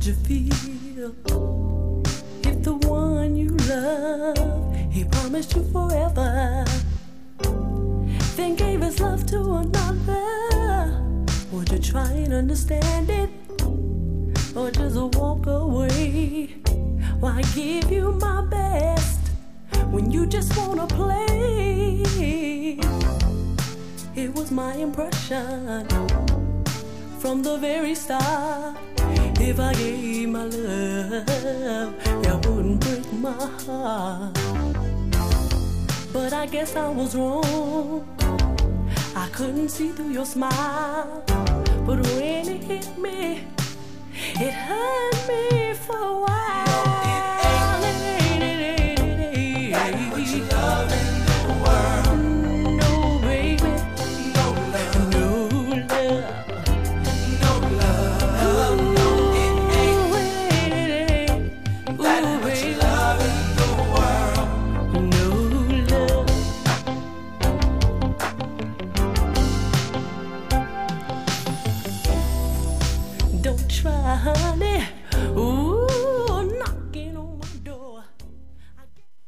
you feel if the one you love, he promised you forever, then gave his love to another? Would you try and understand it, or just walk away? Why give you my best when you just wanna play? It was my impression from the very start, if I gave my love, it wouldn't break my heart. But I guess I was wrong, I couldn't see through your smile. But when it hit me,